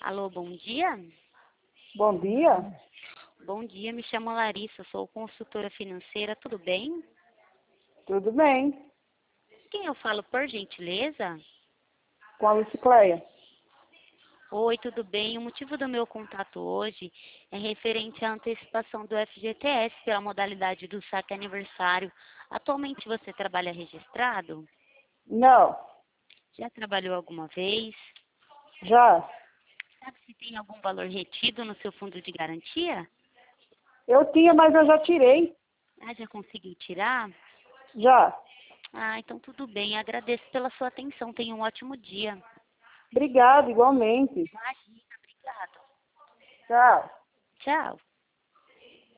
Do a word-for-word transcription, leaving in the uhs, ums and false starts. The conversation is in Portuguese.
Alô, bom dia? Bom dia. Bom dia, me chamo Larissa, sou consultora financeira, tudo bem? Tudo bem? Quem eu falo, por gentileza? Com a Lucicleia. Oi, tudo bem? O motivo do meu contato hoje é referente à antecipação do F G T S pela modalidade do saque aniversário. Atualmente você trabalha registrado? Não. Já trabalhou alguma vez? Já. Sabe se tem algum valor retido no seu fundo de garantia? Eu tinha, mas eu já tirei. Ah, já conseguiu tirar? Já. Ah, então tudo bem. Agradeço pela sua atenção. Tenha um ótimo dia. Obrigada, igualmente. Imagina, obrigada. Tchau. Tchau.